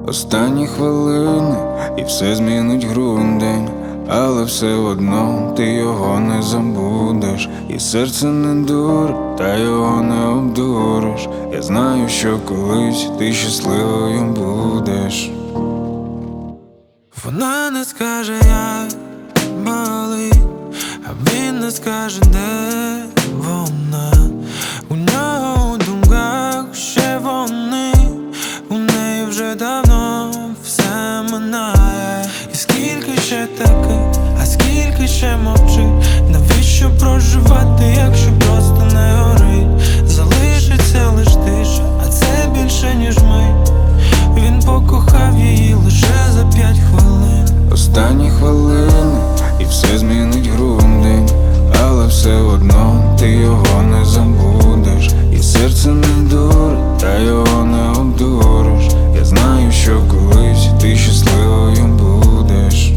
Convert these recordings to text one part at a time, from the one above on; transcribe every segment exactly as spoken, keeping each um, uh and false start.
Останні хвилини, і все змінить грудень, але все одно ти його не забудеш. І серце не дур, та його не обдуриш. Я знаю, що колись ти щасливою будеш. Вона не скаже, як болить, а він не скаже, де вона. У нього у думках ще вони, у неї вже давно все минає. І скільки ще таких, а скільки ще мовчить. Навіщо проживати, якщо просто не горить? Залишиться лиш тиша, а це більше ніж мить. Він покохав її лише за п'ять хвилин. Останні хвилини, і все змінить грудень, але все одно ти його не забудеш. І серце не дурить, та його не обдуриш. Я знаю, що колись ти щасливою будеш.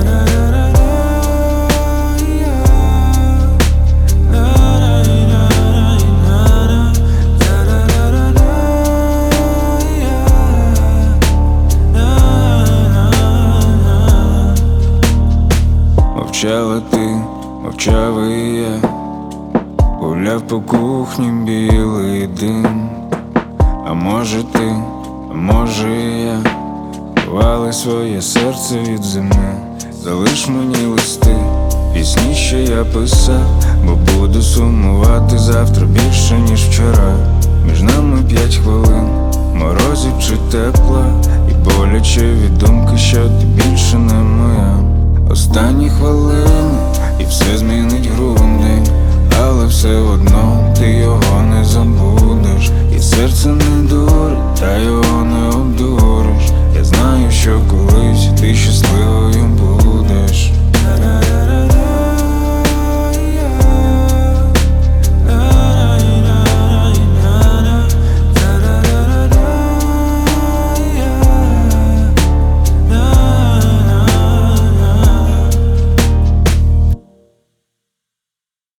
Мовчала ти, мовчав і я, гуляв по кухні білий дим. А може ти, а може і я, ховали своє серце від зими. Залиш мені листи, пісні, що я писав, бо буду сумувати завтра більше, ніж вчора. Між нами п'ять хвилин, морозів чи тепла, і боляче від думки, що ти більше не моя. Останні хвилини, і все змінить грудень, але все одно ти його не забудеш. І серце не дурить, та його не обдуриш.